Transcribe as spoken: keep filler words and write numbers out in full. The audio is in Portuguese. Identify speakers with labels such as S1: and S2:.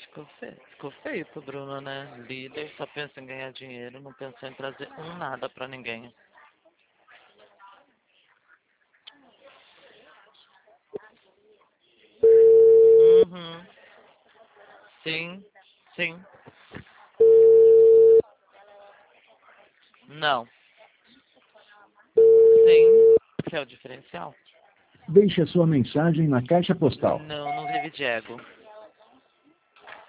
S1: Ficou feio, ficou feio pro Bruno, né? Líder só pensa em ganhar dinheiro, não pensou em trazer um nada pra ninguém. Uhum. Sim, sim. Não. Sim. Que é o diferencial.
S2: Deixe a sua mensagem na caixa postal.
S1: Não, não vive de ego.